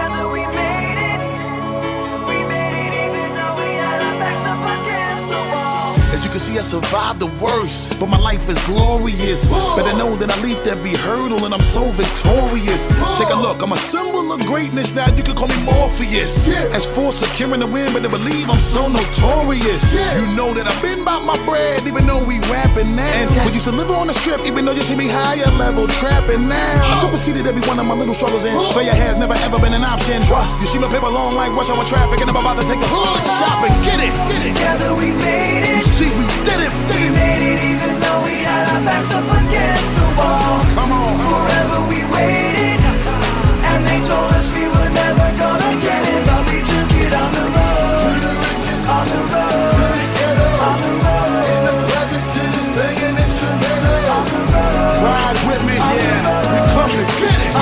Together we made it. We made it even though we had our backs up against the wall. As you can see, I survived the worst, but my life is glorious. Better know that I leaped every hurdle and I'm so victorious. Take a look, I'm a symbol of greatness, now you can call me Morpheus. As for securing the win, but to believe I'm so notorious. You know that I've been about my bread, even though we rapping now. We used to live on the strip, even though you see me higher level trapping now. I superseded every one of my little struggles and failure has never ever been an option. You see my paper long like rush hour traffic and I'm about to take a hood shopping. Get it! Together we made it. You see, we did it! We made it even though we had our backs up against the wall. Come on! Forever we waited, and they told us we were never gonna get it, but we took it on the road, on the road, on the road. In the presence to this banging instrumental. On the road. Ride with me, we come to get it.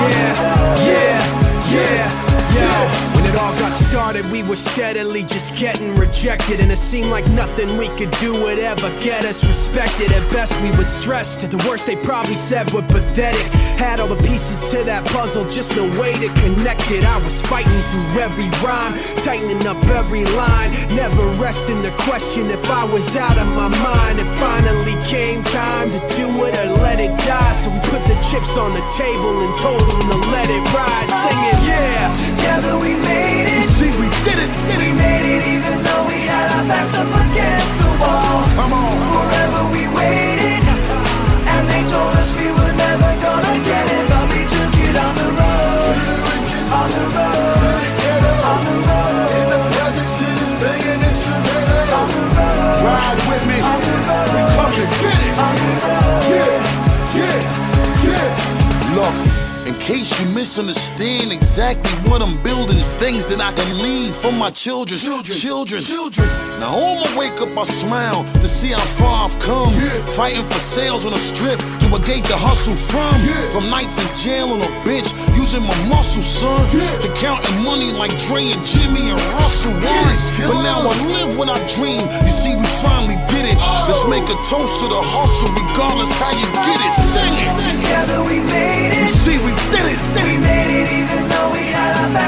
When it all got started, we were steadily just getting rejected, and it seemed like nothing we could do would ever get us respected. At best we were stressed, at the worst they probably said we're pathetic. Had all the pieces to that puzzle, just no way to connect it. I was fighting through every rhyme, tightening up every line, never resting the question if I was out of my mind. It finally came time to do it or let it die, so we put the chips on the table and told them to let it ride, singing Together we made You it. see, we did it. We made it even though we had our backs up against the wall. Come on. Forever we waited, and they told us we were never gonna get it, but we took it on the road, on the road, on the road. In the presence to this banging instrumental. On the road, Ride with me, on the road, we come to get it. on the road. Look, in case you misunderstand exactly what I'm building, things that I can leave for my children. Now on my wake up I smile to see how far I've come. Fighting for sales on the strip to a gate to hustle from. From nights in jail on a bench, using my muscle, son. To counting money like Dre and Jimmy and Russell once. But now I live when I dream. You see, we finally did it. Let's make a toast to the hustle, regardless how you get it. Sing it. Together we made You it. see, we did it. We made it even though we had our backs